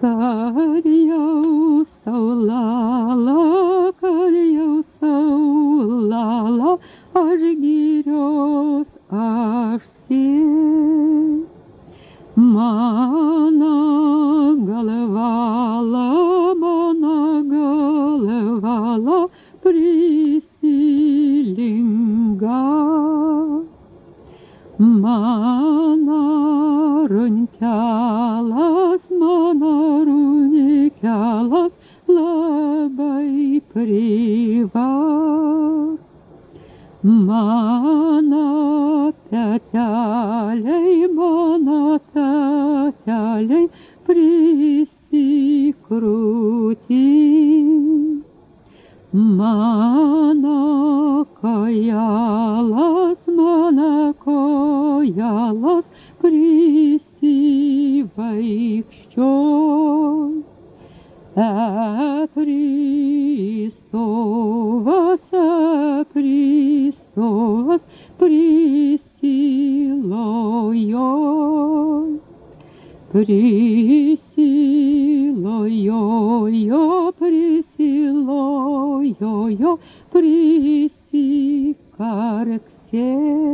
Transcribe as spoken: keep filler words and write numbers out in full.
Kad jau saulala, kad jau saulala, aš girios, aš sės. Mano galvala, mano galvala prisilinga. Mano runkelas, mano runkelas labai privar. Mano peteliai, mano peteliai prisikrūti. Mano kojalas, mano kojalas prisivaikščios. Apristovas, apristovas prisilojo. Prisilojo, prisilojo, prisikarksė.